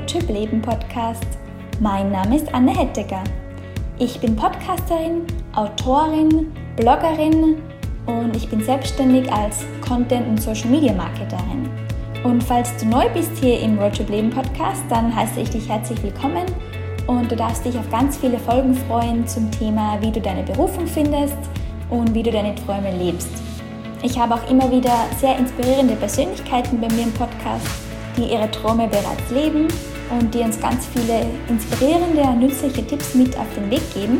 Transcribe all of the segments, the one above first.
Roadtrip Leben Podcast. Mein Name ist Anne Hettecker. Ich bin Podcasterin, Autorin, Bloggerin und ich bin selbstständig als Content- und Social Media Marketerin. Und falls du neu bist hier im Roadtrip Leben Podcast, dann heiße ich dich herzlich willkommen und du darfst dich auf ganz viele Folgen freuen zum Thema, wie du deine Berufung findest und wie du deine Träume lebst. Ich habe auch immer wieder sehr inspirierende Persönlichkeiten bei mir im Podcast, die ihre Träume bereits leben und die uns ganz viele inspirierende und nützliche Tipps mit auf den Weg geben.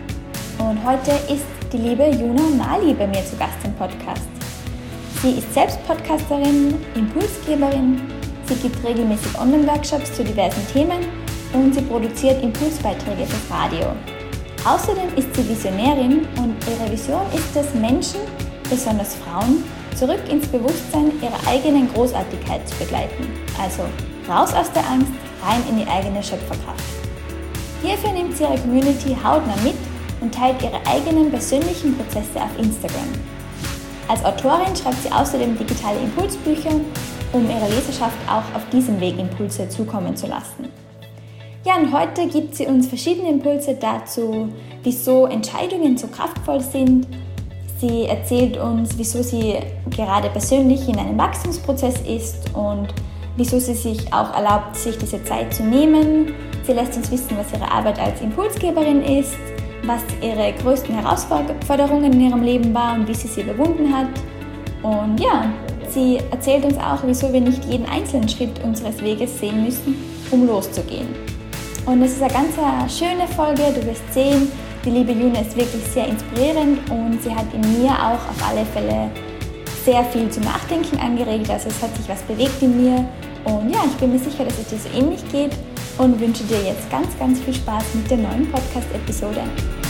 Und heute ist die liebe Juna Mali bei mir zu Gast im Podcast. Sie ist selbst Podcasterin, Impulsgeberin, sie gibt regelmäßig Online-Workshops zu diversen Themen und sie produziert Impulsbeiträge fürs Radio. Außerdem ist sie Visionärin und ihre Vision ist es, Menschen, besonders Frauen, zurück ins Bewusstsein ihrer eigenen Großartigkeit zu begleiten. Also raus aus der Angst, rein in die eigene Schöpferkraft. Hierfür nimmt sie ihre Community hautnah mit und teilt ihre eigenen persönlichen Prozesse auf Instagram. Als Autorin schreibt sie außerdem digitale Impulsbücher, um ihrer Leserschaft auch auf diesem Weg Impulse zukommen zu lassen. Ja, und heute gibt sie uns verschiedene Impulse dazu, wieso Entscheidungen so kraftvoll sind. Sie erzählt uns, wieso sie gerade persönlich in einem Wachstumsprozess ist und wieso sie sich auch erlaubt, sich diese Zeit zu nehmen. Sie lässt uns wissen, was ihre Arbeit als Impulsgeberin ist, was ihre größten Herausforderungen in ihrem Leben waren und wie sie überwunden hat. Und ja, sie erzählt uns auch, wieso wir nicht jeden einzelnen Schritt unseres Weges sehen müssen, um loszugehen. Und es ist eine ganz schöne Folge, du wirst sehen, die liebe Juna ist wirklich sehr inspirierend und sie hat in mir auch auf alle Fälle sehr viel zum Nachdenken angeregt, also es hat sich was bewegt in mir und ja, ich bin mir sicher, dass es dir so ähnlich geht und wünsche dir jetzt ganz, ganz viel Spaß mit der neuen Podcast-Episode.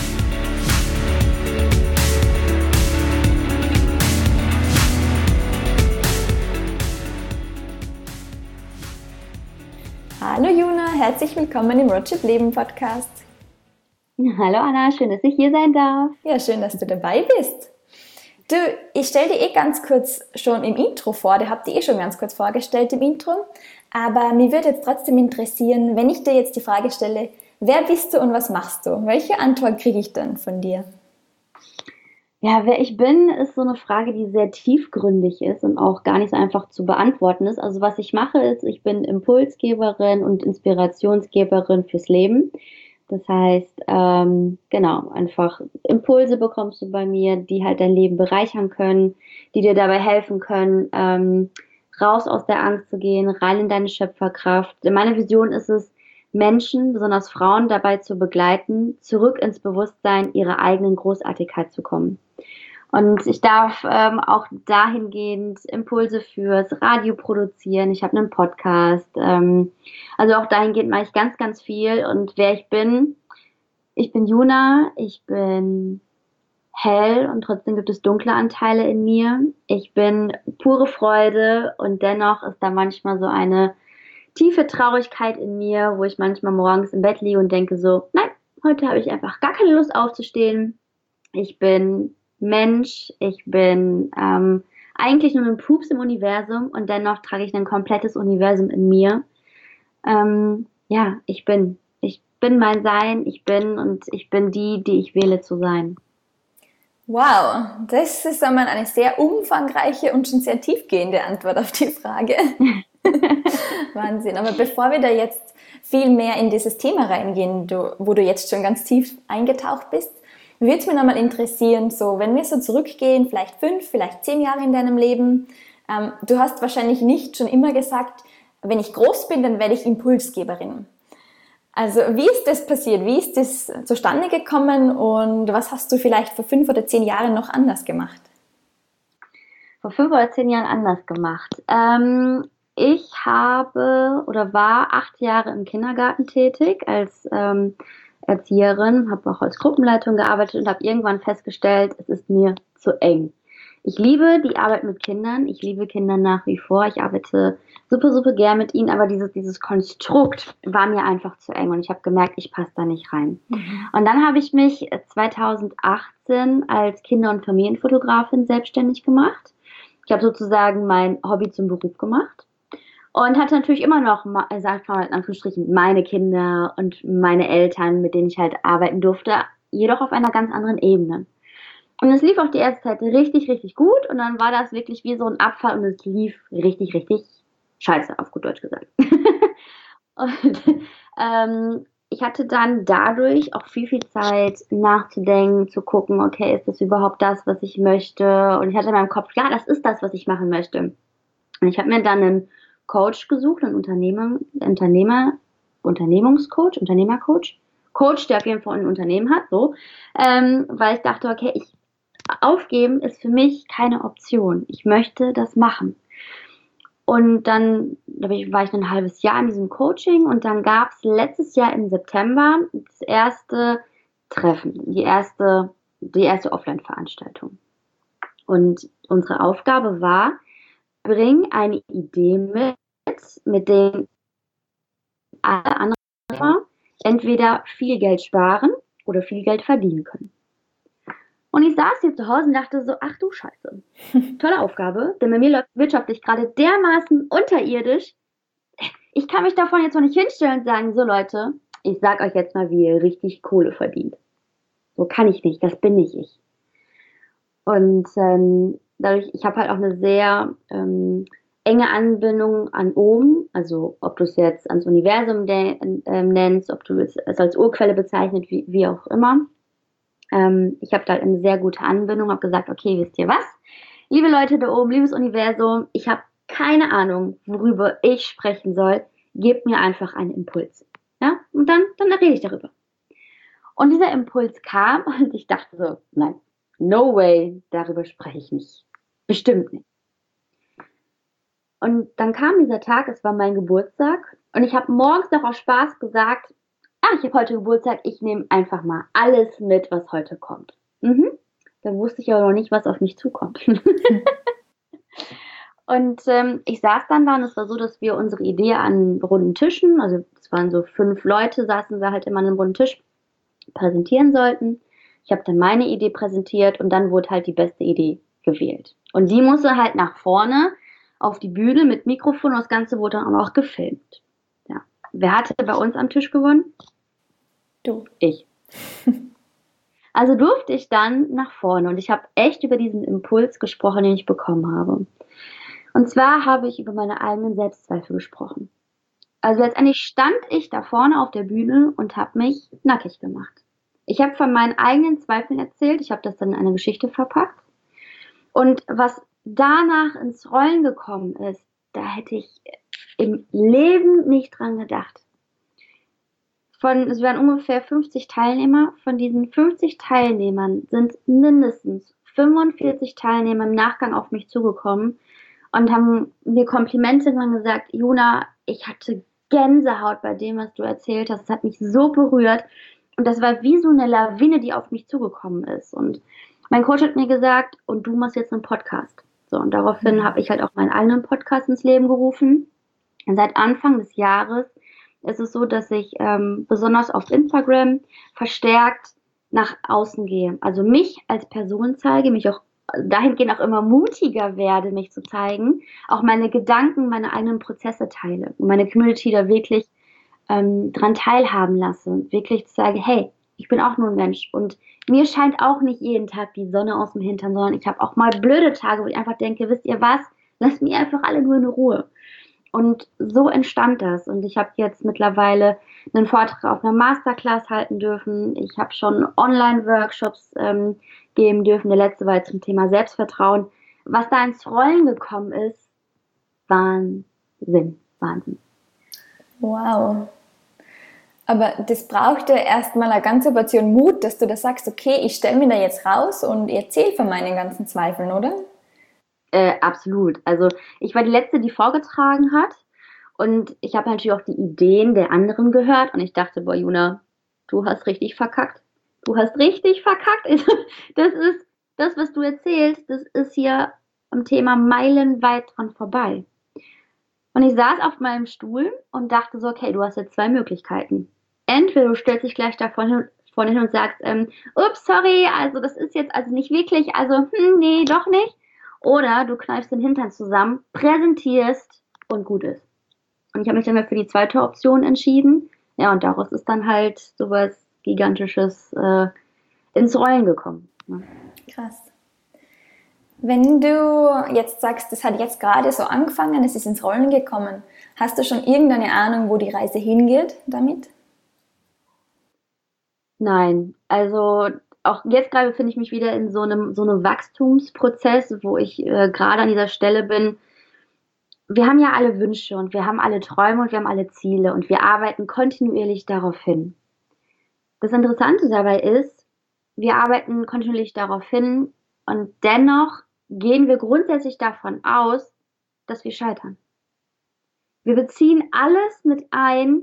Hallo Juna, herzlich willkommen im Roadtrip Leben Podcast. Hallo Anna, schön, dass ich hier sein darf. Ja, schön, dass du dabei bist. Du, ich stelle dir ganz kurz schon im Intro vor, der habt ihr schon ganz kurz vorgestellt im Intro, aber mir würde jetzt trotzdem interessieren, wenn ich dir jetzt die Frage stelle, wer bist du und was machst du? Welche Antwort kriege ich dann von dir? Ja, wer ich bin, ist so eine Frage, die sehr tiefgründig ist und auch gar nicht so einfach zu beantworten ist. Also was ich mache ist, ich bin Impulsgeberin und Inspirationsgeberin fürs Leben. Das heißt, genau, einfach Impulse bekommst du bei mir, die halt dein Leben bereichern können, die dir dabei helfen können, raus aus der Angst zu gehen, rein in deine Schöpferkraft. Meine Vision ist es, Menschen, besonders Frauen, dabei zu begleiten, zurück ins Bewusstsein ihrer eigenen Großartigkeit zu kommen. Und ich darf auch dahingehend Impulse fürs Radio produzieren. Ich habe einen Podcast. Also auch dahingehend mache ich ganz, ganz viel. Und wer ich bin Juna, ich bin hell und trotzdem gibt es dunkle Anteile in mir. Ich bin pure Freude und dennoch ist da manchmal so eine tiefe Traurigkeit in mir, wo ich manchmal morgens im Bett liege und denke so, nein, heute habe ich einfach gar keine Lust aufzustehen. Ich bin Mensch, ich bin eigentlich nur ein Pups im Universum und dennoch trage ich ein komplettes Universum in mir. Ja, ich bin mein Sein, ich bin die ich wähle zu sein. Wow, das ist einmal eine sehr umfangreiche und schon sehr tiefgehende Antwort auf die Frage. Wahnsinn, aber bevor wir da jetzt viel mehr in dieses Thema reingehen, wo du jetzt schon ganz tief eingetaucht bist, würde es mich nochmal interessieren, so wenn wir so zurückgehen, vielleicht 5, vielleicht 10 Jahre in deinem Leben, du hast wahrscheinlich nicht schon immer gesagt, wenn ich groß bin, dann werde ich Impulsgeberin. Also wie ist das passiert? Wie ist das zustande gekommen und was hast du vielleicht vor 5 oder 10 Jahren noch anders gemacht? Vor 5 oder 10 Jahren anders gemacht. Ich war 8 Jahre im Kindergarten tätig als Erzieherin, habe auch als Gruppenleitung gearbeitet und habe irgendwann festgestellt, es ist mir zu eng. Ich liebe die Arbeit mit Kindern, ich liebe Kinder nach wie vor, ich arbeite super, super gern mit ihnen, aber dieses Konstrukt war mir einfach zu eng und ich habe gemerkt, ich passe da nicht rein. Und dann habe ich mich 2018 als Kinder- und Familienfotografin selbstständig gemacht. Ich habe sozusagen mein Hobby zum Beruf gemacht Und hatte natürlich immer noch, sag ich mal in Anführungsstrichen, meine Kinder und meine Eltern, mit denen ich halt arbeiten durfte, jedoch auf einer ganz anderen Ebene. Und es lief auch die erste Zeit richtig, richtig gut und dann war das wirklich wie so ein Abfall und es lief richtig, richtig scheiße, auf gut Deutsch gesagt. Und ich hatte dann dadurch auch viel, viel Zeit nachzudenken, zu gucken, okay, ist das überhaupt das, was ich möchte? Und ich hatte in meinem Kopf, ja, das ist das, was ich machen möchte. Und ich habe mir dann einen Coach gesucht, einen Unternehmungscoach, Unternehmercoach, Coach, der auf jeden Fall ein Unternehmen hat, so, weil ich dachte, okay, aufgeben ist für mich keine Option. Ich möchte das machen. Und dann war ich ein halbes Jahr in diesem Coaching und dann gab es letztes Jahr im September das erste Treffen, die erste Offline-Veranstaltung. Und unsere Aufgabe war, bring eine Idee mit denen alle anderen entweder viel Geld sparen oder viel Geld verdienen können. Und ich saß hier zu Hause und dachte so, ach du Scheiße, tolle Aufgabe, denn bei mir läuft wirtschaftlich gerade dermaßen unterirdisch. Ich kann mich davon jetzt noch nicht hinstellen und sagen, so Leute, ich sag euch jetzt mal, wie ihr richtig Kohle verdient. So kann ich nicht, das bin nicht ich. Und dadurch, ich habe halt auch eine sehr enge Anbindung an oben, also ob du es jetzt ans Universum nennst, ob du es als Urquelle bezeichnet, wie auch immer. Ich habe da eine sehr gute Anbindung, habe gesagt, okay, wisst ihr was? Liebe Leute da oben, liebes Universum, ich habe keine Ahnung, worüber ich sprechen soll. Gebt mir einfach einen Impuls. Ja? Und dann rede ich darüber. Und dieser Impuls kam und ich dachte so, nein, no way, darüber spreche ich nicht. Bestimmt nicht. Und dann kam dieser Tag, es war mein Geburtstag und ich habe morgens noch aus Spaß gesagt, ich habe heute Geburtstag, ich nehme einfach mal alles mit, was heute kommt. Da wusste ich aber noch nicht, was auf mich zukommt. Und ich saß dann da und es war so, dass wir unsere Idee an runden Tischen, also es waren so 5 Leute, saßen wir halt immer an einem runden Tisch, präsentieren sollten. Ich habe dann meine Idee präsentiert und dann wurde halt die beste Idee gewählt. Und die musste halt nach vorne auf die Bühne mit Mikrofon und das Ganze wurde dann auch noch gefilmt. Ja. Wer hatte bei uns am Tisch gewonnen? Du. Ich. Also durfte ich dann nach vorne und ich habe echt über diesen Impuls gesprochen, den ich bekommen habe. Und zwar habe ich über meine eigenen Selbstzweifel gesprochen. Also letztendlich stand ich da vorne auf der Bühne und habe mich nackig gemacht. Ich habe von meinen eigenen Zweifeln erzählt, ich habe das dann in eine Geschichte verpackt. Und was danach ins Rollen gekommen ist, da hätte ich im Leben nicht dran gedacht. Es waren ungefähr 50 Teilnehmer. Von diesen 50 Teilnehmern sind mindestens 45 Teilnehmer im Nachgang auf mich zugekommen und haben mir Komplimente gesagt, Juna, ich hatte Gänsehaut bei dem, was du erzählt hast. Es hat mich so berührt. Und das war wie so eine Lawine, die auf mich zugekommen ist. Und mein Coach hat mir gesagt, und du machst jetzt einen Podcast. So, und daraufhin habe ich halt auch meinen eigenen Podcast ins Leben gerufen. Und seit Anfang des Jahres ist es so, dass ich besonders auf Instagram verstärkt nach außen gehe. Also mich als Person zeige, mich auch dahingehend auch immer mutiger werde, mich zu zeigen, auch meine Gedanken, meine eigenen Prozesse teile und meine Community da wirklich dran teilhaben lasse und wirklich zu sagen, hey, ich bin auch nur ein Mensch und mir scheint auch nicht jeden Tag die Sonne aus dem Hintern, sondern ich habe auch mal blöde Tage, wo ich einfach denke, wisst ihr was, lasst mich einfach alle nur in Ruhe. Und so entstand das. Und ich habe jetzt mittlerweile einen Vortrag auf einer Masterclass halten dürfen. Ich habe schon Online-Workshops geben dürfen. Der letzte war jetzt zum Thema Selbstvertrauen. Was da ins Rollen gekommen ist, Wahnsinn. Wow. Aber das braucht ja erstmal eine ganze Portion Mut, dass du da sagst, okay, ich stelle mich da jetzt raus und erzähle von meinen ganzen Zweifeln, oder? Absolut. Also ich war die Letzte, die vorgetragen hat und ich habe natürlich auch die Ideen der anderen gehört und ich dachte, boah, Juna, du hast richtig verkackt. Du hast richtig verkackt. Das ist das, was du erzählst, das ist hier am Thema meilenweit dran vorbei. Und ich saß auf meinem Stuhl und dachte so, okay, du hast jetzt 2 Möglichkeiten. Entweder du stellst dich gleich da vorne hin und sagst, ups, sorry, also das ist jetzt also nicht wirklich, also nee, doch nicht. Oder du kneifst den Hintern zusammen, präsentierst und gut ist. Und ich habe mich dann für die zweite Option entschieden. Ja, und daraus ist dann halt sowas Gigantisches ins Rollen gekommen. Ne? Krass. Wenn du jetzt sagst, das hat jetzt gerade so angefangen, es ist ins Rollen gekommen, hast du schon irgendeine Ahnung, wo die Reise hingeht damit? Nein, also auch jetzt gerade befinde ich mich wieder in so einem Wachstumsprozess, wo ich gerade an dieser Stelle bin. Wir haben ja alle Wünsche und wir haben alle Träume und wir haben alle Ziele und wir arbeiten kontinuierlich darauf hin. Das Interessante dabei ist, wir arbeiten kontinuierlich darauf hin und dennoch gehen wir grundsätzlich davon aus, dass wir scheitern. Wir beziehen alles mit ein,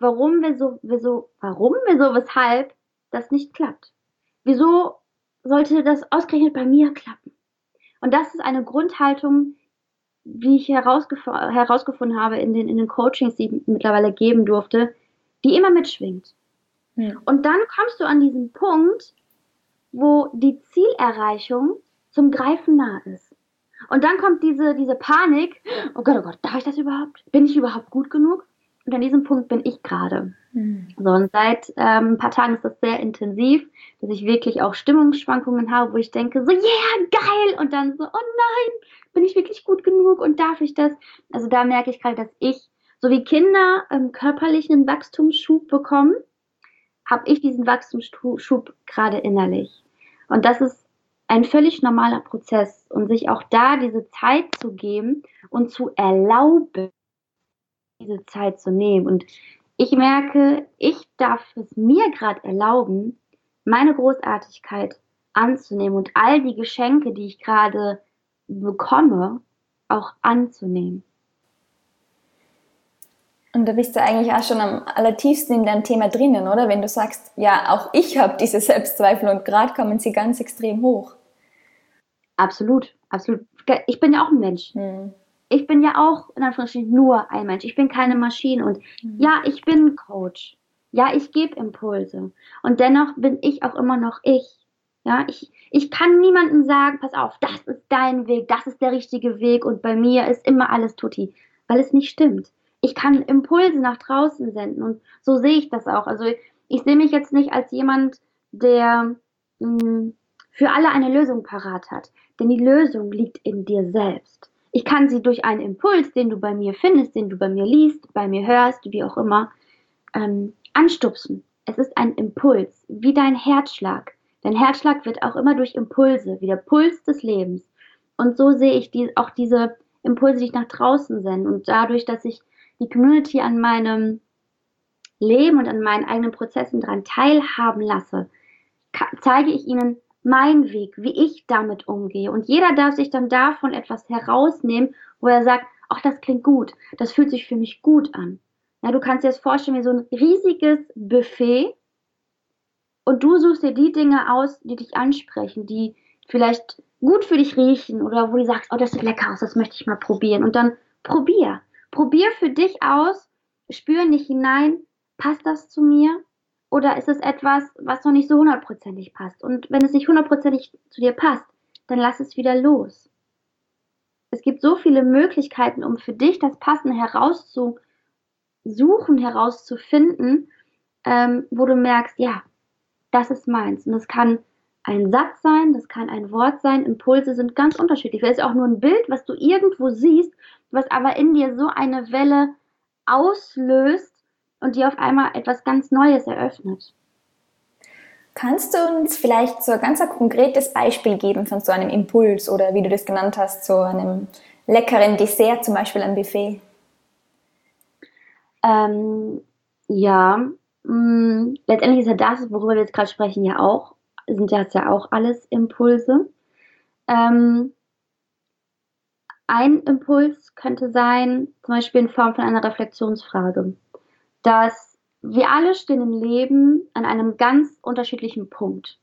weshalb das nicht klappt. Wieso sollte das ausgerechnet bei mir klappen? Und das ist eine Grundhaltung, wie ich herausgefunden habe in den Coachings, die ich mittlerweile geben durfte, die immer mitschwingt. Und dann kommst du an diesen Punkt, wo die Zielerreichung zum Greifen nah ist. Und dann kommt diese Panik, oh Gott, darf ich das überhaupt? Bin ich überhaupt gut genug? Und an diesem Punkt bin ich gerade. So, und seit ein paar Tagen ist das sehr intensiv, dass ich wirklich auch Stimmungsschwankungen habe, wo ich denke, so, yeah, geil! Und dann so, oh nein, bin ich wirklich gut genug und darf ich das? Also da merke ich gerade, dass ich, so wie Kinder körperlich einen Wachstumsschub bekommen, habe ich diesen Wachstumsschub gerade innerlich. Und das ist ein völlig normaler Prozess und sich auch da diese Zeit zu geben und zu erlauben, diese Zeit zu nehmen. Und ich merke, ich darf es mir gerade erlauben, meine Großartigkeit anzunehmen und all die Geschenke, die ich gerade bekomme, auch anzunehmen. Und da bist du eigentlich auch schon am allertiefsten in deinem Thema drinnen, oder? Wenn du sagst, ja, auch ich habe diese Selbstzweifel und gerade kommen sie ganz extrem hoch. Absolut, absolut. Ich bin ja auch ein Mensch. Ich bin ja auch in Anführungsstrichen nur ein Mensch. Ich bin keine Maschine. Und ja, ich bin Coach. Ja, ich gebe Impulse. Und dennoch bin ich auch immer noch ich. Ja, ich kann niemandem sagen, pass auf, das ist dein Weg, das ist der richtige Weg und bei mir ist immer alles tutti, weil es nicht stimmt. Ich kann Impulse nach draußen senden und so sehe ich das auch. Also ich sehe mich jetzt nicht als jemand, der für alle eine Lösung parat hat, denn die Lösung liegt in dir selbst. Ich kann sie durch einen Impuls, den du bei mir findest, den du bei mir liest, bei mir hörst, wie auch immer, anstupsen. Es ist ein Impuls, wie dein Herzschlag. Dein Herzschlag wird auch immer durch Impulse, wie der Puls des Lebens. Und so sehe ich auch diese Impulse, die ich nach draußen sende. Und dadurch, dass ich die Community an meinem Leben und an meinen eigenen Prozessen daran teilhaben lasse, zeige ich ihnen meinen Weg, wie ich damit umgehe. Und jeder darf sich dann davon etwas herausnehmen, wo er sagt, ach, das klingt gut, das fühlt sich für mich gut an. Ja, du kannst dir das vorstellen wie so ein riesiges Buffet und du suchst dir die Dinge aus, die dich ansprechen, die vielleicht gut für dich riechen oder wo du sagst, oh, das sieht lecker aus, das möchte ich mal probieren. Und dann probier für dich aus, spür in dich hinein, passt das zu mir? Oder ist es etwas, was noch nicht so hundertprozentig passt? Und wenn es nicht hundertprozentig zu dir passt, dann lass es wieder los. Es gibt so viele Möglichkeiten, um für dich das Passende herauszusuchen, herauszufinden, wo du merkst, ja, das ist meins. Und das kann ein Satz sein, das kann ein Wort sein. Impulse sind ganz unterschiedlich. Vielleicht ist auch nur ein Bild, was du irgendwo siehst, was aber in dir so eine Welle auslöst, und dir auf einmal etwas ganz Neues eröffnet. Kannst du uns vielleicht so ein ganz konkretes Beispiel geben von so einem Impuls oder wie du das genannt hast, so einem leckeren Dessert, zum Beispiel am Buffet? Letztendlich ist ja das, worüber wir jetzt gerade sprechen, sind das ja auch alles Impulse. Ein Impuls könnte sein, zum Beispiel in Form von einer Reflexionsfrage, dass wir alle stehen im Leben an einem ganz unterschiedlichen Punkt.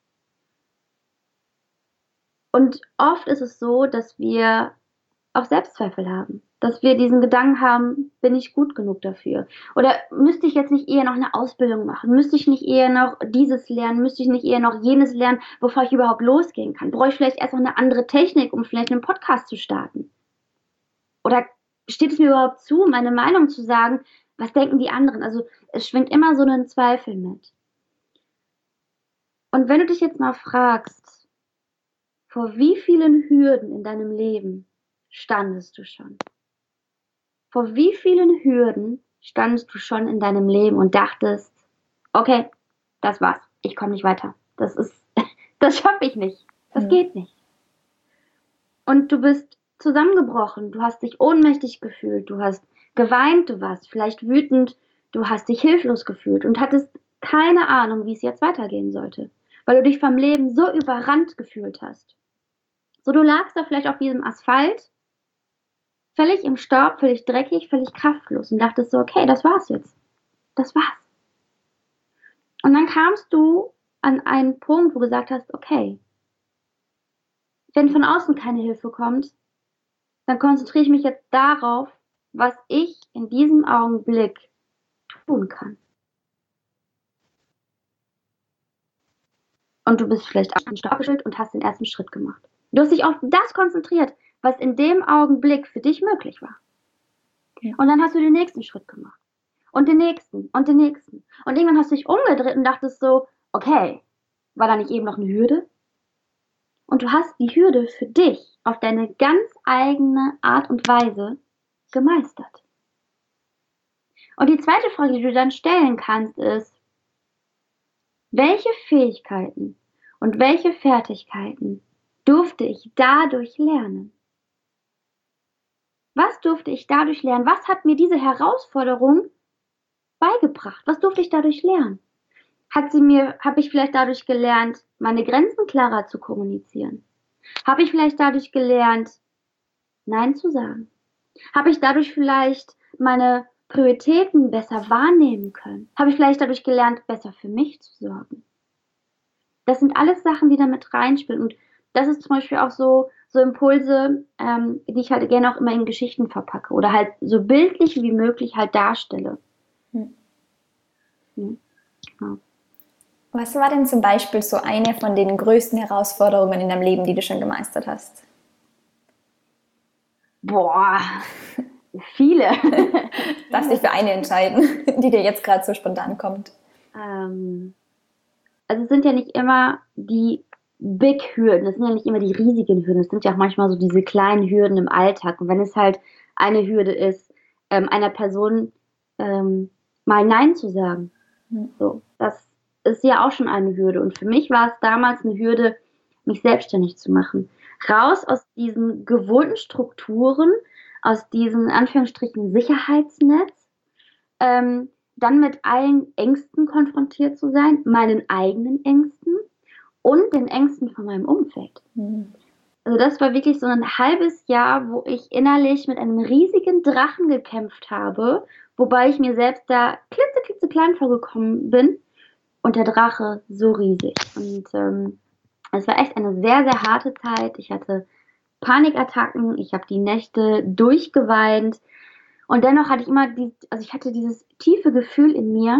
Und oft ist es so, dass wir auch Selbstzweifel haben, dass wir diesen Gedanken haben, bin ich gut genug dafür? Oder müsste ich jetzt nicht eher noch eine Ausbildung machen? Müsste ich nicht eher noch dieses lernen? Müsste ich nicht eher noch jenes lernen, bevor ich überhaupt losgehen kann? Brauche ich vielleicht erst noch eine andere Technik, um vielleicht einen Podcast zu starten? Oder steht es mir überhaupt zu, meine Meinung zu sagen? Was denken die anderen? Also es schwingt immer so ein Zweifel mit. Und wenn du dich jetzt mal fragst, vor wie vielen Hürden in deinem Leben standest du schon? Vor wie vielen Hürden standest du schon in deinem Leben und dachtest, okay, das war's, ich komme nicht weiter. Das schaffe ich nicht. Das geht nicht. Und du bist zusammengebrochen, du hast dich ohnmächtig gefühlt, du hast geweint, du warst vielleicht wütend, du hast dich hilflos gefühlt und hattest keine Ahnung, wie es jetzt weitergehen sollte, weil du dich vom Leben so überrannt gefühlt hast. So, du lagst da vielleicht auf diesem Asphalt, völlig im Staub, völlig dreckig, völlig kraftlos und dachtest so, okay, das war's jetzt. Das war's. Und dann kamst du an einen Punkt, wo du gesagt hast, okay, wenn von außen keine Hilfe kommt, dann konzentriere ich mich jetzt darauf, was ich in diesem Augenblick tun kann. Und du bist vielleicht auf den Staub geschüttelt und hast den ersten Schritt gemacht. Du hast dich auf das konzentriert, was in dem Augenblick für dich möglich war. Ja. Und dann hast du den nächsten Schritt gemacht. Und den nächsten und den nächsten. Und irgendwann hast du dich umgedreht und dachtest so, okay, war da nicht eben noch eine Hürde? Und du hast die Hürde für dich auf deine ganz eigene Art und Weise gemeistert. Und die zweite Frage, die du dann stellen kannst, ist, welche Fähigkeiten und welche Fertigkeiten durfte ich dadurch lernen? Was durfte ich dadurch lernen? Was hat mir diese Herausforderung beigebracht? Was durfte ich dadurch lernen? Habe ich vielleicht dadurch gelernt, meine Grenzen klarer zu kommunizieren? Habe ich vielleicht dadurch gelernt, Nein zu sagen? Habe ich dadurch vielleicht meine Prioritäten besser wahrnehmen können? Habe ich vielleicht dadurch gelernt, besser für mich zu sorgen? Das sind alles Sachen, die da mit reinspielen. Und das ist zum Beispiel auch so Impulse, die ich halt gerne auch immer in Geschichten verpacke oder halt so bildlich wie möglich halt darstelle. Genau. Was war denn zum Beispiel so eine von den größten Herausforderungen in deinem Leben, die du schon gemeistert hast? Boah, viele. Darfst dich für eine entscheiden, die dir jetzt gerade so spontan kommt. Also es sind ja nicht immer die Big Hürden, es sind ja nicht immer die riesigen Hürden, es sind ja auch manchmal so diese kleinen Hürden im Alltag. Und wenn es halt eine Hürde ist, einer Person mal Nein zu sagen, so, das ist ja auch schon eine Hürde. Und für mich war es damals eine Hürde, mich selbstständig zu machen. Raus aus diesen gewohnten Strukturen, aus diesem, in Anführungsstrichen, Sicherheitsnetz, dann mit allen Ängsten konfrontiert zu sein, meinen eigenen Ängsten und den Ängsten von meinem Umfeld. Also das war wirklich so ein halbes Jahr, wo ich innerlich mit einem riesigen Drachen gekämpft habe, wobei ich mir selbst da klitzeklein vorgekommen bin und der Drache so riesig. Und es war echt eine sehr, sehr harte Zeit. Ich hatte Panikattacken, ich habe die Nächte durchgeweint und dennoch hatte ich immer ich hatte dieses tiefe Gefühl in mir,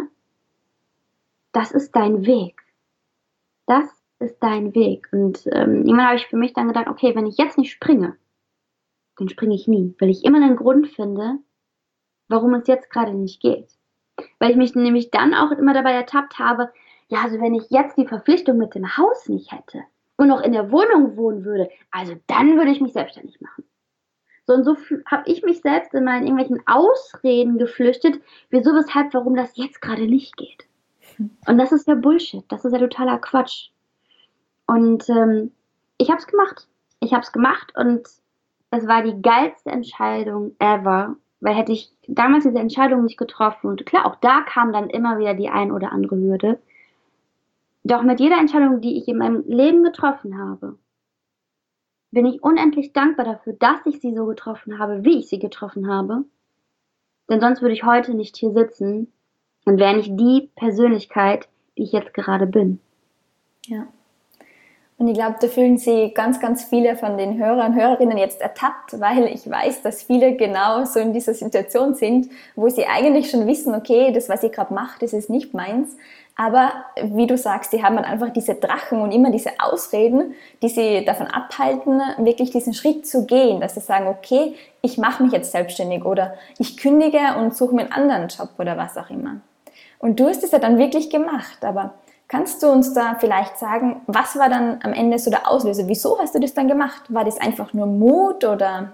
das ist dein Weg. Das ist dein Weg. Und irgendwann habe ich für mich dann gedacht, okay, wenn ich jetzt nicht springe, dann springe ich nie, weil ich immer einen Grund finde, warum es jetzt gerade nicht geht. Weil ich mich nämlich dann auch immer dabei ertappt habe, ja, also wenn ich jetzt die Verpflichtung mit dem Haus nicht hätte und noch in der Wohnung wohnen würde, also dann würde ich mich selbstständig machen. So und so habe ich mich selbst in meinen irgendwelchen Ausreden geflüchtet, wieso, weshalb, warum das jetzt gerade nicht geht. Und das ist ja Bullshit, das ist ja totaler Quatsch. Und ich habe es gemacht. Ich habe es gemacht und es war die geilste Entscheidung ever, weil hätte ich damals diese Entscheidung nicht getroffen, und klar, auch da kam dann immer wieder die ein oder andere Hürde, doch mit jeder Entscheidung, die ich in meinem Leben getroffen habe, bin ich unendlich dankbar dafür, dass ich sie so getroffen habe, wie ich sie getroffen habe, denn sonst würde ich heute nicht hier sitzen und wäre nicht die Persönlichkeit, die ich jetzt gerade bin. Ja. Und ich glaube, da fühlen sich ganz, ganz viele von den Hörern und Hörerinnen jetzt ertappt, weil ich weiß, dass viele genau so in dieser Situation sind, wo sie eigentlich schon wissen, okay, das, was ich gerade mache, das ist nicht meins, Aber wie du sagst, die haben dann einfach diese Drachen und immer diese Ausreden, die sie davon abhalten, wirklich diesen Schritt zu gehen, dass sie sagen, okay, ich mache mich jetzt selbstständig oder ich kündige und suche mir einen anderen Job oder was auch immer. Und du hast es ja dann wirklich gemacht, aber kannst du uns da vielleicht sagen, was war dann am Ende so der Auslöser? Wieso hast du das dann gemacht? War das einfach nur Mut oder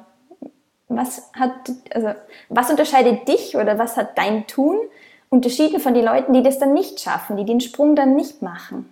was unterscheidet dich oder was hat dein Tun unterschieden von den Leuten, die das dann nicht schaffen, die den Sprung dann nicht machen?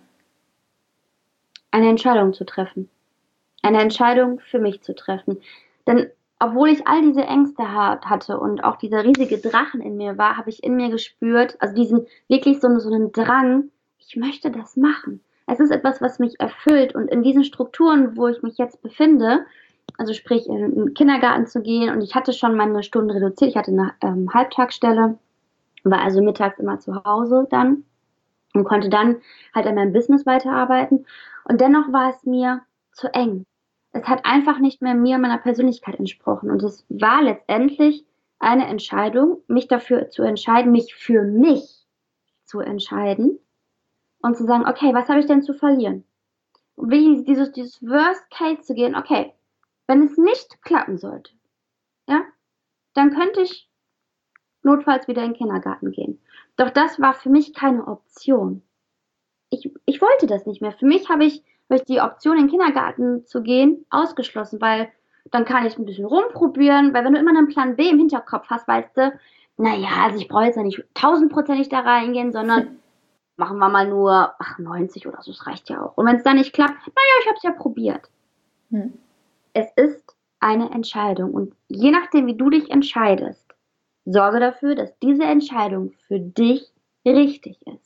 Eine Entscheidung zu treffen. Eine Entscheidung für mich zu treffen. Denn obwohl ich all diese Ängste hatte und auch dieser riesige Drachen in mir war, habe ich in mir gespürt, also diesen wirklich so einen Drang, ich möchte das machen. Es ist etwas, was mich erfüllt und in diesen Strukturen, wo ich mich jetzt befinde, also sprich in den Kindergarten zu gehen und ich hatte schon meine Stunden reduziert, ich hatte eine Halbtagsstelle, war also mittags immer zu Hause dann und konnte dann halt an meinem Business weiterarbeiten und dennoch war es mir zu eng. Es hat einfach nicht mehr mir und meiner Persönlichkeit entsprochen und es war letztendlich eine Entscheidung, mich dafür zu entscheiden, mich für mich zu entscheiden und zu sagen, okay, was habe ich denn zu verlieren? Und wie dieses Worst Case zu gehen, okay, wenn es nicht klappen sollte, ja, dann könnte ich notfalls wieder in den Kindergarten gehen. Doch das war für mich keine Option. Ich wollte das nicht mehr. Für mich habe ich die Option, in den Kindergarten zu gehen, ausgeschlossen, weil dann kann ich ein bisschen rumprobieren, weil wenn du immer einen Plan B im Hinterkopf hast, weißt du, naja, also ich brauche jetzt ja nicht 1000%ig da reingehen, sondern machen wir mal nur 90 oder so, das reicht ja auch. Und wenn es dann nicht klappt, naja, ich habe es ja probiert. Es ist eine Entscheidung und je nachdem, wie du dich entscheidest, sorge dafür, dass diese Entscheidung für dich richtig ist.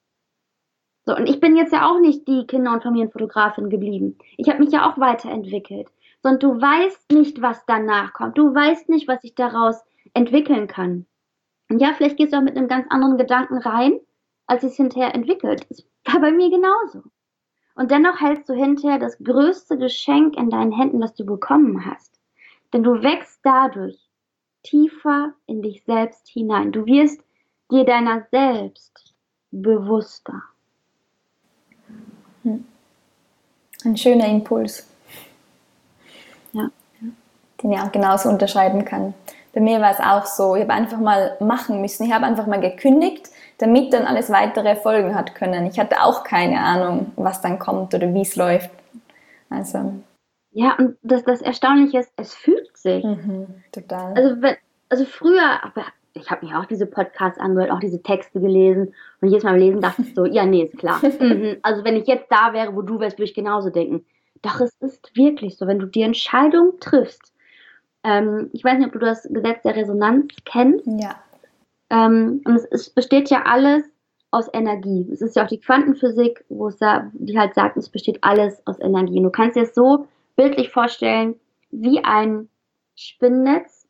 So, und ich bin jetzt ja auch nicht die Kinder- und Familienfotografin geblieben. Ich habe mich ja auch weiterentwickelt. Sondern du weißt nicht, was danach kommt. Du weißt nicht, was sich daraus entwickeln kann. Und ja, vielleicht gehst du auch mit einem ganz anderen Gedanken rein, als es hinterher entwickelt. Das war bei mir genauso. Und dennoch hältst du hinterher das größte Geschenk in deinen Händen, das du bekommen hast. Denn du wächst dadurch tiefer in dich selbst hinein. Du wirst dir deiner selbst bewusster. Ein schöner Impuls. Ja. Den ich auch genauso unterscheiden kann. Bei mir war es auch so, ich habe einfach mal machen müssen. Ich habe einfach mal gekündigt, damit dann alles weitere Folgen hat können. Ich hatte auch keine Ahnung, was dann kommt oder wie es läuft. Also. Ja, und das Erstaunliche ist, es fühlt sich. Total. Also früher, ich habe mir auch diese Podcasts angehört, auch diese Texte gelesen und jedes Mal lesen dachte ich so, ja, nee, ist klar. Also wenn ich jetzt da wäre, wo du wärst, würde ich genauso denken. Doch es ist wirklich so, wenn du die Entscheidung triffst. Ich weiß nicht, ob du das Gesetz der Resonanz kennst. Ja. Und es besteht ja alles aus Energie. Es ist ja auch die Quantenphysik, die halt sagt, es besteht alles aus Energie. Und du kannst dir es so bildlich vorstellen, wie ein Spinnennetz,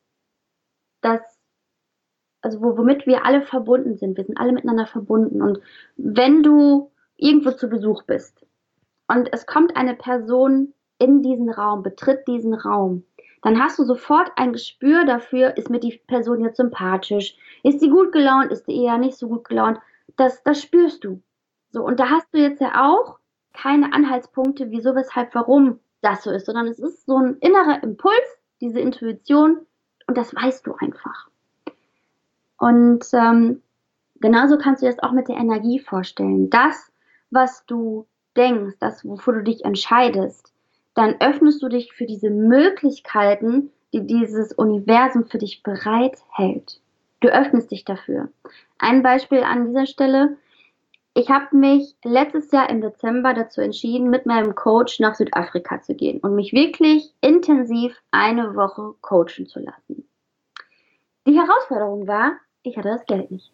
womit wir alle verbunden sind. Wir sind alle miteinander verbunden. Und wenn du irgendwo zu Besuch bist und es kommt eine Person in diesen Raum, betritt diesen Raum, dann hast du sofort ein Gespür dafür, ist mir die Person jetzt sympathisch, ist sie gut gelaunt, ist sie eher nicht so gut gelaunt. Das spürst du. So, und da hast du jetzt ja auch keine Anhaltspunkte, wieso, weshalb, warum das so ist, sondern es ist so ein innerer Impuls, diese Intuition, und das weißt du einfach. Und genauso kannst du das auch mit der Energie vorstellen. Das, was du denkst, das, wofür du dich entscheidest, dann öffnest du dich für diese Möglichkeiten, die dieses Universum für dich bereithält. Du öffnest dich dafür. Ein Beispiel an dieser Stelle. Ich habe mich letztes Jahr im Dezember dazu entschieden, mit meinem Coach nach Südafrika zu gehen und mich wirklich intensiv eine Woche coachen zu lassen. Die Herausforderung war, ich hatte das Geld nicht.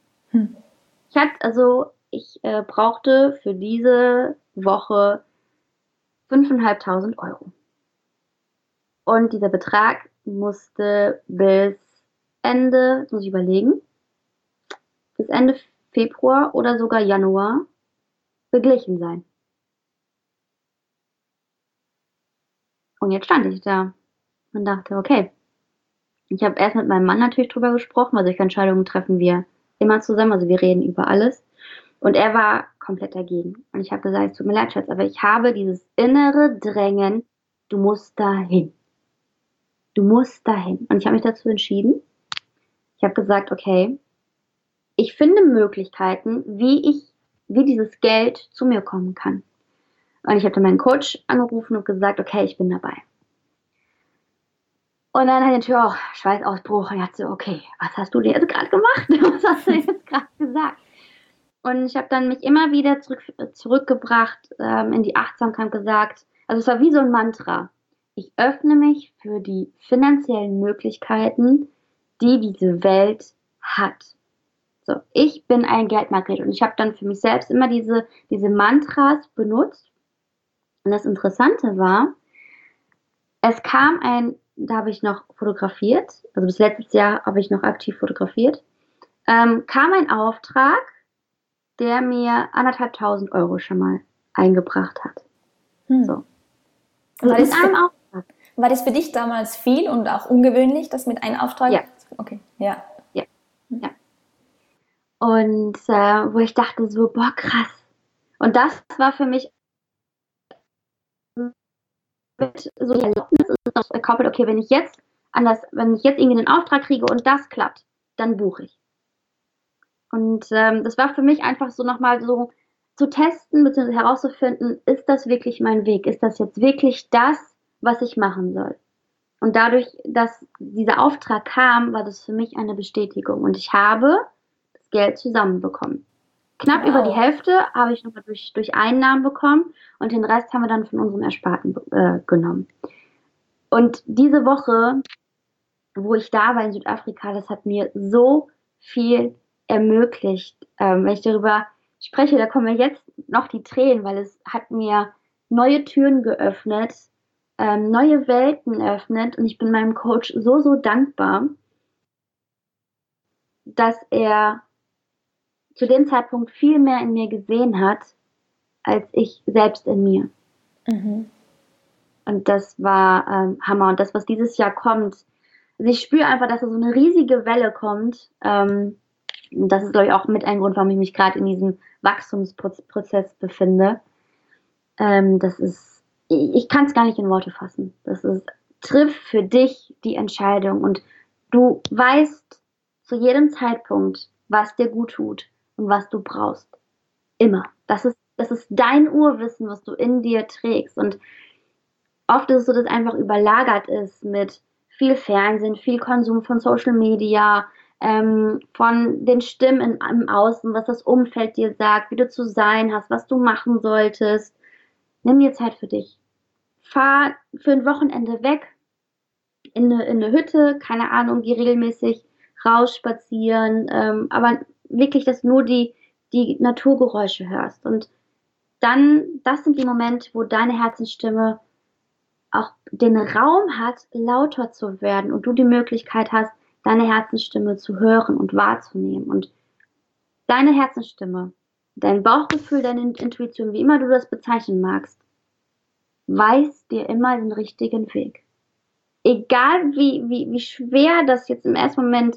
Ich brauchte für diese Woche 5.500 Euro. Und dieser Betrag musste bis Ende Februar oder sogar Januar beglichen sein. Und jetzt stand ich da und dachte, okay, ich habe erst mit meinem Mann natürlich drüber gesprochen, weil solche Entscheidungen treffen wir immer zusammen, also wir reden über alles. Und er war komplett dagegen. Und ich habe gesagt, es tut mir leid, Schatz, aber ich habe dieses innere Drängen, du musst dahin. Du musst dahin. Und ich habe mich dazu entschieden. Ich habe gesagt, okay, ich finde Möglichkeiten, wie dieses Geld zu mir kommen kann. Und ich habe dann meinen Coach angerufen und gesagt, okay, ich bin dabei. Und dann hat er natürlich auch Schweißausbruch und hat so, okay, was hast du denn jetzt gerade gemacht? Was hast du jetzt gerade gesagt? Und ich habe dann mich immer wieder zurückgebracht in die Achtsamkeit gesagt, also es war wie so ein Mantra. Ich öffne mich für die finanziellen Möglichkeiten, die diese Welt hat. So, ich bin ein Geldmagnet und ich habe dann für mich selbst immer diese Mantras benutzt. Und das Interessante war, es kam da habe ich noch fotografiert, also bis letztes Jahr habe ich noch aktiv fotografiert, kam ein Auftrag, der mir 1.500 Euro schon mal eingebracht hat. So. War das für dich damals viel und auch ungewöhnlich, das mit einem Auftrag? Ja. Okay, ja. Ja. Und wo ich dachte so, boah, krass. Und das war für mich so die Erlaubnis, ist noch gekoppelt, okay, wenn ich jetzt irgendwie einen Auftrag kriege und das klappt, dann buche ich. Und das war für mich einfach so nochmal so zu testen bzw. herauszufinden, ist das wirklich mein Weg? Ist das jetzt wirklich das, was ich machen soll? Und dadurch, dass dieser Auftrag kam, war das für mich eine Bestätigung. Und ich habe das Geld zusammenbekommen. Knapp über die Hälfte habe ich nochmal durch Einnahmen bekommen und den Rest haben wir dann von unserem Ersparten genommen. Und diese Woche, wo ich da war in Südafrika, das hat mir so viel ermöglicht. Wenn ich darüber spreche, da kommen mir jetzt noch die Tränen, weil es hat mir neue Türen geöffnet, neue Welten eröffnet und ich bin meinem Coach so dankbar, dass er zu dem Zeitpunkt viel mehr in mir gesehen hat, als ich selbst in mir. Mhm. Und das war Hammer. Und das, was dieses Jahr kommt, also ich spüre einfach, dass da so eine riesige Welle kommt. Das ist, glaube ich, auch mit ein Grund, warum ich mich gerade in diesem Wachstumsprozess befinde. Ich kann es gar nicht in Worte fassen. Triff für dich die Entscheidung und du weißt zu jedem Zeitpunkt, was dir gut tut und was du brauchst. Immer. Das ist dein Urwissen, was du in dir trägst. Und oft ist es so, dass einfach überlagert ist mit viel Fernsehen, viel Konsum von Social Media, von den Stimmen im Außen, was das Umfeld dir sagt, wie du zu sein hast, was du machen solltest. Nimm dir Zeit für dich. Fahr für ein Wochenende weg in eine Hütte, keine Ahnung, geh regelmäßig raus spazieren, aber wirklich, dass nur die Naturgeräusche hörst. Und dann, das sind die Momente, wo deine Herzensstimme auch den Raum hat, lauter zu werden und du die Möglichkeit hast, deine Herzensstimme zu hören und wahrzunehmen. Und deine Herzensstimme, dein Bauchgefühl, deine Intuition, wie immer du das bezeichnen magst, weist dir immer den richtigen Weg. Egal wie schwer das jetzt im ersten Moment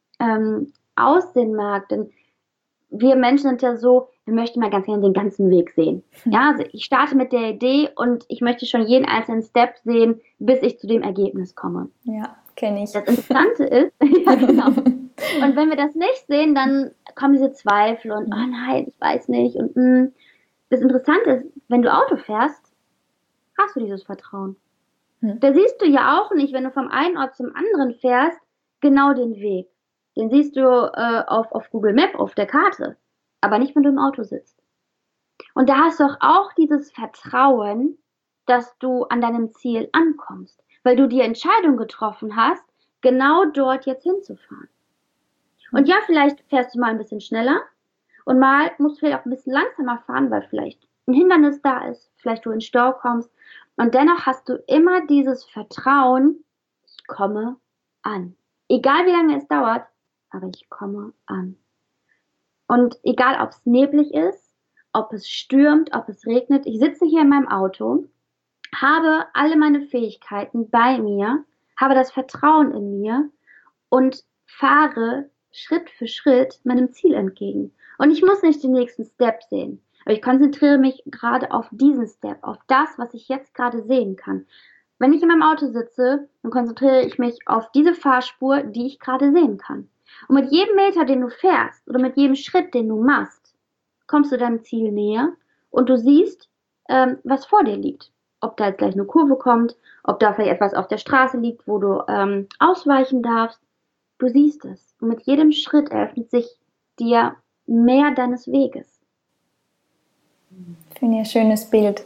aussehen mag, denn wir Menschen sind ja so, wir möchten mal ganz gerne den ganzen Weg sehen. Ja, also ich starte mit der Idee und ich möchte schon jeden einzelnen Step sehen, bis ich zu dem Ergebnis komme. Ja, kenne ich. Das Interessante ist, ja, genau. Und wenn wir das nicht sehen, dann kommen diese Zweifel und, oh nein, ich weiß nicht. Und das Interessante ist, wenn du Auto fährst, hast du dieses Vertrauen. Da siehst du ja auch nicht, wenn du vom einen Ort zum anderen fährst, genau den Weg. Den siehst du auf Google Maps, auf der Karte, aber nicht, wenn du im Auto sitzt. Und da hast du auch dieses Vertrauen, dass du an deinem Ziel ankommst, weil du die Entscheidung getroffen hast, genau dort jetzt hinzufahren. Und ja, vielleicht fährst du mal ein bisschen schneller und mal musst du vielleicht auch ein bisschen langsamer fahren, weil vielleicht ein Hindernis da ist, vielleicht du in Stau kommst. Und dennoch hast du immer dieses Vertrauen, ich komme an. Egal wie lange es dauert, aber ich komme an. Und egal, ob es neblig ist, ob es stürmt, ob es regnet, ich sitze hier in meinem Auto, habe alle meine Fähigkeiten bei mir, habe das Vertrauen in mir und fahre Schritt für Schritt meinem Ziel entgegen. Und ich muss nicht den nächsten Step sehen. Aber ich konzentriere mich gerade auf diesen Step, auf das, was ich jetzt gerade sehen kann. Wenn ich in meinem Auto sitze, dann konzentriere ich mich auf diese Fahrspur, die ich gerade sehen kann. Und mit jedem Meter, den du fährst oder mit jedem Schritt, den du machst, kommst du deinem Ziel näher und du siehst, was vor dir liegt. Ob da jetzt gleich eine Kurve kommt, ob da vielleicht etwas auf der Straße liegt, wo du ausweichen darfst. Du siehst es. Und mit jedem Schritt eröffnet sich dir mehr deines Weges. Finde ich ein schönes Bild.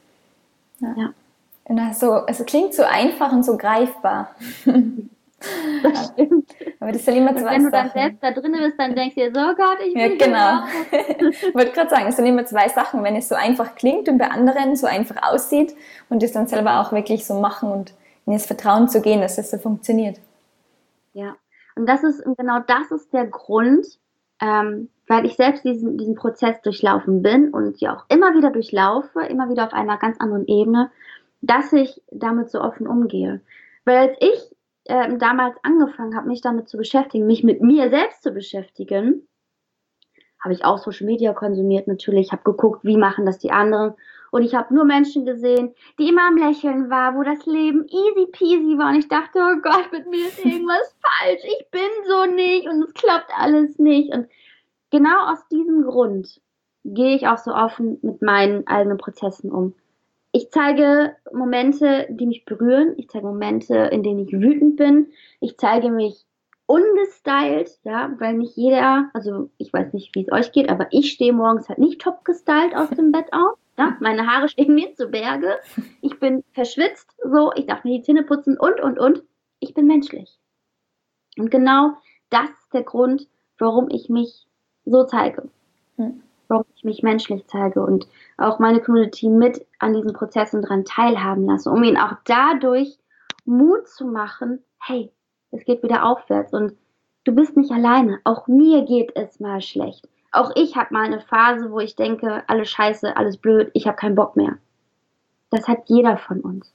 Ja. Und also, es klingt so einfach und so greifbar. Das stimmt. Aber das sind immer zwei Sachen. Wenn du dann selbst da drin bist, dann denkst du dir so, oh Gott, ich will genau. Ich wollte gerade sagen, es sind immer zwei Sachen, wenn es so einfach klingt und bei anderen so einfach aussieht und das dann selber auch wirklich so machen und in das Vertrauen zu gehen, dass das so funktioniert. Ja, und genau das ist der Grund, weil ich selbst diesen Prozess durchlaufen bin und ja auch immer wieder durchlaufe, immer wieder auf einer ganz anderen Ebene, dass ich damit so offen umgehe. Weil als ich damals angefangen habe, mich damit zu beschäftigen, mich mit mir selbst zu beschäftigen, habe ich auch Social Media konsumiert natürlich, habe geguckt, wie machen das die anderen und ich habe nur Menschen gesehen, die immer am Lächeln waren, wo das Leben easy peasy war und ich dachte, oh Gott, mit mir ist irgendwas falsch, ich bin so nicht und es klappt alles nicht und genau aus diesem Grund gehe ich auch so offen mit meinen eigenen Prozessen um. Ich zeige Momente, die mich berühren. Ich zeige Momente, in denen ich wütend bin. Ich zeige mich ungestylt, ja, weil nicht jeder, also ich weiß nicht, wie es euch geht, aber ich stehe morgens halt nicht top gestylt aus dem Bett auf. Ja? Meine Haare stehen mir zu Berge. Ich bin verschwitzt, so, ich darf mir die Zähne putzen und. Ich bin menschlich. Und genau das ist der Grund, warum ich mich so zeige. Warum ich mich menschlich zeige und auch meine Community mit an diesen Prozessen dran teilhaben lasse, um ihnen auch dadurch Mut zu machen, hey, es geht wieder aufwärts und du bist nicht alleine, auch mir geht es mal schlecht. Auch ich habe mal eine Phase, wo ich denke, alles scheiße, alles blöd, ich habe keinen Bock mehr. Das hat jeder von uns.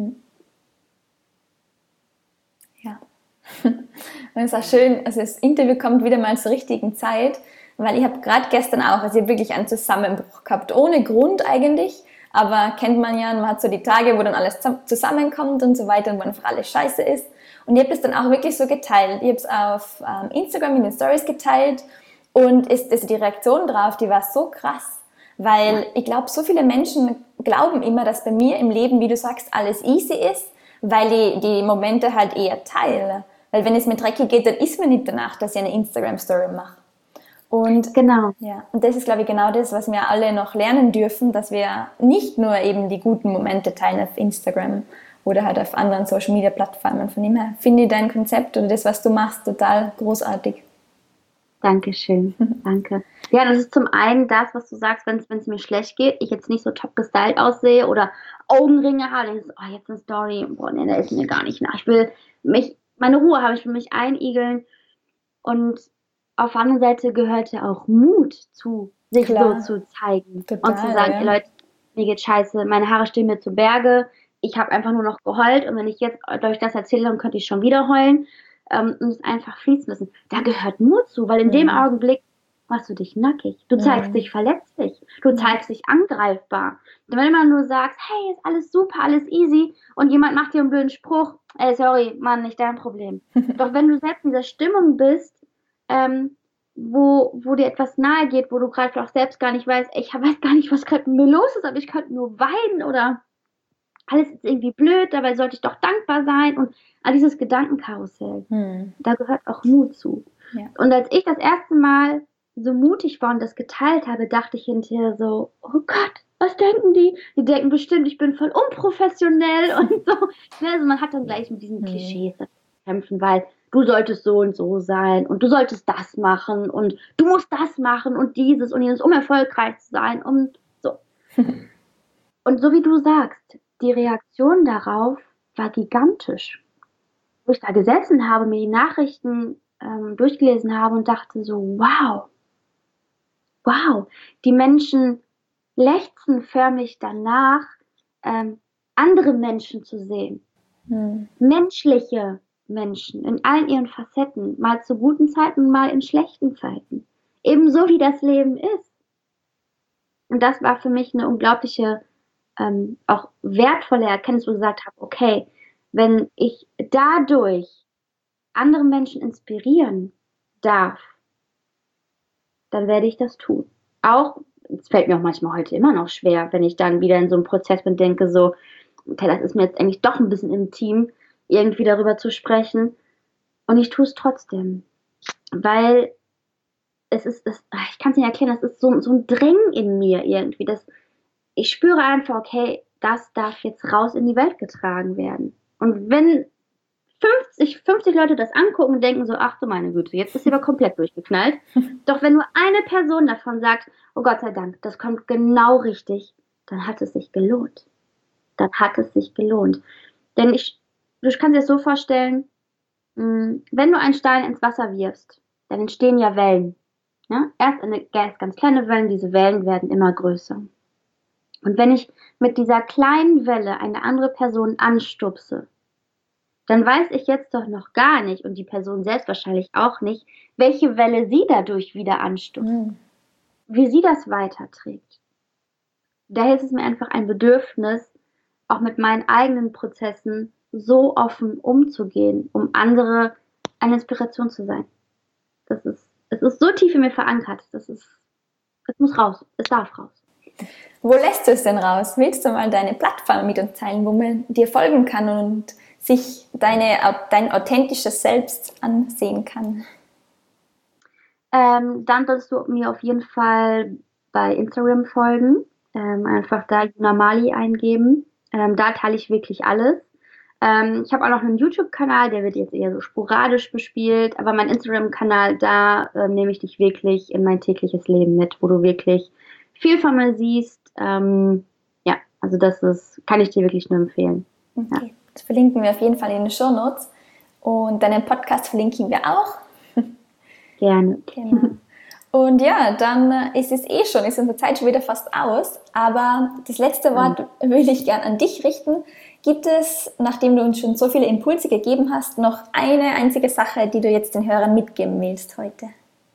Ja. Und es ist auch schön, also das Interview kommt wieder mal zur richtigen Zeit, weil ich habe gerade gestern auch, also ich habe wirklich einen Zusammenbruch gehabt, ohne Grund eigentlich, aber kennt man ja, man hat so die Tage, wo dann alles zusammenkommt und so weiter und wo einfach alles scheiße ist und ich habe das dann auch wirklich so geteilt, ich habe es auf Instagram in den Stories geteilt und die Reaktion drauf, die war so krass, weil ich glaube, so viele Menschen glauben immer, dass bei mir im Leben, wie du sagst, alles easy ist, weil ich die Momente halt eher teile, weil wenn es mir dreckig geht, dann ist mir nicht danach, dass ich eine Instagram-Story mache. Und genau. Ja, und das ist, glaube ich, genau das, was wir alle noch lernen dürfen, dass wir nicht nur eben die guten Momente teilen auf Instagram oder halt auf anderen Social-Media-Plattformen. Von dem her finde ich dein Konzept oder das, was du machst, total großartig. Dankeschön, danke. Ja, das ist zum einen das, was du sagst, wenn es mir schlecht geht, ich jetzt nicht so top gestylt aussehe oder Augenringe habe, dann ist es, oh, jetzt eine Story, boah, nee, da ist mir gar nicht nach. Ich will meine Ruhe habe, ich will mich einigeln und auf der anderen Seite gehört ja auch Mut zu, sich so zu zeigen. Total, und zu sagen, ey Leute, mir geht scheiße, meine Haare stehen mir zu Berge, ich habe einfach nur noch geheult und wenn ich jetzt euch das erzähle, dann könnte ich schon wieder heulen und es einfach fließen lassen. Da gehört Mut zu, weil in dem Augenblick machst du dich nackig, du zeigst dich verletzlich, du zeigst dich angreifbar. Und wenn man nur sagst, hey, ist alles super, alles easy und jemand macht dir einen blöden Spruch, ey, sorry, Mann, nicht dein Problem. Doch wenn du selbst in dieser Stimmung bist, wo dir etwas nahe geht, wo du gerade auch selbst gar nicht weißt, ich weiß gar nicht, was gerade mit mir los ist, aber ich könnte nur weinen oder alles ist irgendwie blöd, dabei sollte ich doch dankbar sein und all dieses Gedankenkarussell, da gehört auch Mut zu. Ja. Und als ich das erste Mal so mutig war und das geteilt habe, dachte ich hinterher so, oh Gott, was denken die? Die denken bestimmt, ich bin voll unprofessionell und so. Also man hat dann gleich mit diesen Klischees zu kämpfen, weil du solltest so und so sein und du solltest das machen und du musst das machen und dieses, um erfolgreich zu sein und so. Und so wie du sagst, die Reaktion darauf war gigantisch. Wo ich da gesessen habe, mir die Nachrichten durchgelesen habe und dachte so, wow, die Menschen lechzen förmlich danach, andere Menschen zu sehen. Menschliche Menschen in allen ihren Facetten, mal zu guten Zeiten, mal in schlechten Zeiten. Ebenso wie das Leben ist. Und das war für mich eine unglaubliche, auch wertvolle Erkenntnis, wo ich gesagt habe, okay, wenn ich dadurch andere Menschen inspirieren darf, dann werde ich das tun. Auch, es fällt mir auch manchmal heute immer noch schwer, wenn ich dann wieder in so einem Prozess bin, denke so, okay, das ist mir jetzt eigentlich doch ein bisschen intim, irgendwie darüber zu sprechen. Und ich tue es trotzdem. Weil ich kann es nicht erklären, das ist so ein Drängen in mir irgendwie. Ich spüre einfach, okay, das darf jetzt raus in die Welt getragen werden. Und wenn 50 Leute das angucken und denken so, ach du meine Güte, jetzt ist sie aber komplett durchgeknallt. Doch wenn nur eine Person davon sagt, oh Gott sei Dank, das kommt genau richtig, dann hat es sich gelohnt. Dann hat es sich gelohnt. Denn du kannst dir das so vorstellen, wenn du einen Stein ins Wasser wirfst, dann entstehen ja Wellen. Ja? Erst ganz kleine Wellen, diese Wellen werden immer größer. Und wenn ich mit dieser kleinen Welle eine andere Person anstupse, dann weiß ich jetzt doch noch gar nicht, und die Person selbst wahrscheinlich auch nicht, welche Welle sie dadurch wieder anstupst, wie sie das weiterträgt. Daher ist es mir einfach ein Bedürfnis, auch mit meinen eigenen Prozessen so offen umzugehen, um andere eine Inspiration zu sein. Es ist so tief in mir verankert, es muss raus, es darf raus. Wo lässt du es denn raus? Willst du mal deine Plattform mit uns teilen, wo man dir folgen kann und sich dein authentisches Selbst ansehen kann? Dann solltest du mir auf jeden Fall bei Instagram folgen. Einfach da Juna Mali eingeben. Da teile ich wirklich alles. Ich habe auch noch einen YouTube-Kanal, der wird jetzt eher so sporadisch bespielt. Aber mein Instagram-Kanal, da nehme ich dich wirklich in mein tägliches Leben mit, wo du wirklich viel von mir siehst. Ja, also kann ich dir wirklich nur empfehlen. Okay. Ja. Das verlinken wir auf jeden Fall in den Shownotes. Und deinen Podcast verlinken wir auch. Gerne. Genau. Und ja, dann ist unsere Zeit schon wieder fast aus. Aber das letzte Wort will ich gern an dich richten. Gibt es, nachdem du uns schon so viele Impulse gegeben hast, noch eine einzige Sache, die du jetzt den Hörern mitgeben willst heute?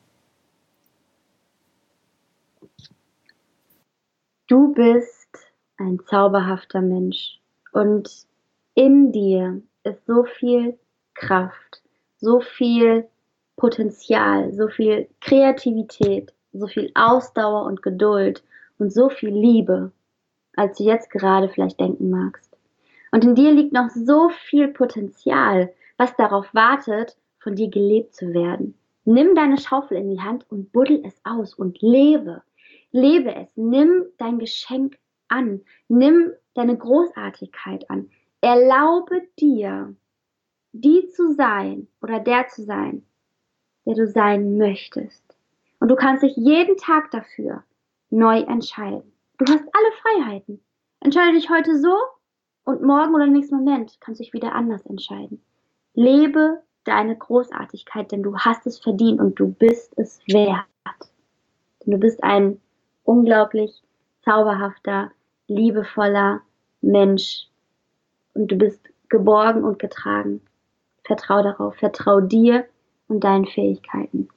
Du bist ein zauberhafter Mensch und in dir ist so viel Kraft, so viel Potenzial, so viel Kreativität, so viel Ausdauer und Geduld und so viel Liebe, als du jetzt gerade vielleicht denken magst. Und in dir liegt noch so viel Potenzial, was darauf wartet, von dir gelebt zu werden. Nimm deine Schaufel in die Hand und buddel es aus und lebe. Lebe es. Nimm dein Geschenk an. Nimm deine Großartigkeit an. Erlaube dir, die zu sein oder der zu sein, der du sein möchtest. Und du kannst dich jeden Tag dafür neu entscheiden. Du hast alle Freiheiten. Entscheide dich heute so und morgen oder im nächsten Moment kannst du dich wieder anders entscheiden. Lebe deine Großartigkeit, denn du hast es verdient und du bist es wert. Denn du bist ein unglaublich zauberhafter, liebevoller Mensch und du bist geborgen und getragen. Vertrau darauf, vertrau dir und deinen Fähigkeiten.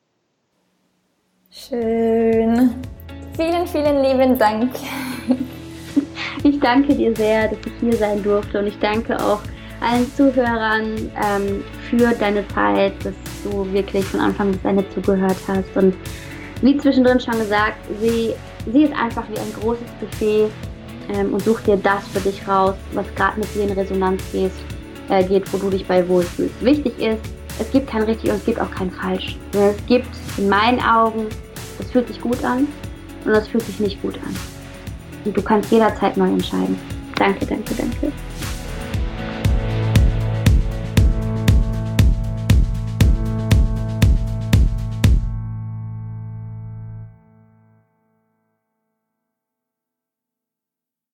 Schön. Vielen, vielen lieben Dank. Ich danke dir sehr, dass ich hier sein durfte und ich danke auch allen Zuhörern für deine Zeit, dass du wirklich von Anfang bis Ende zugehört hast. Und wie zwischendrin schon gesagt, sieh es einfach wie ein großes Buffet und such dir das für dich raus, was gerade mit dir in Resonanz geht, wo du dich bei wohlfühlst. Wichtig ist, es gibt kein richtig und es gibt auch kein falsch. Es gibt in meinen Augen, es fühlt sich gut an und es fühlt sich nicht gut an. Und du kannst jederzeit neu entscheiden. Danke, danke, danke.